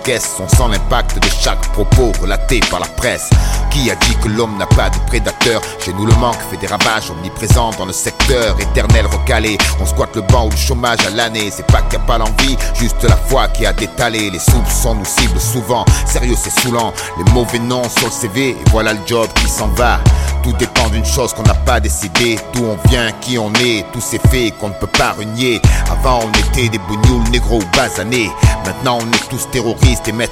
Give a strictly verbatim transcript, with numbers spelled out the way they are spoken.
caisse. On sent l'impact de chaque propos relaté par la presse. Qui a dit que l'homme n'a pas de prédateur? Chez nous le manque fait des ravages omniprésents dans le secteur. Éternel recalé, on squatte le banc ou le chômage à l'année. C'est pas qu'il n'y a pas l'envie, juste la foi qui a détalé. Les soupçons nous ciblent souvent, sérieux c'est saoulant. Les mauvais noms sur le C V, et voilà le job qui s'en va. Tout dépend d'une chose qu'on n'a pas décidé. D'où on vient, qui on est, tous ces faits qu'on ne peut pas renier. Avant on était des bougnoules, négros ou basanés. Maintenant on est tous terroristes et maîtres